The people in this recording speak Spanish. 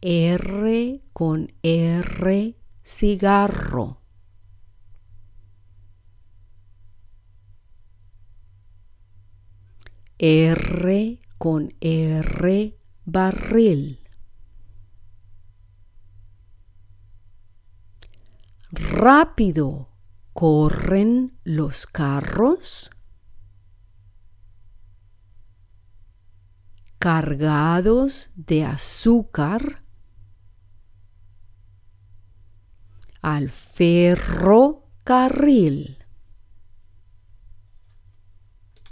R con R, cigarro. R con R, barril. Rápido corren los carros, cargados de azúcar, al ferrocarril.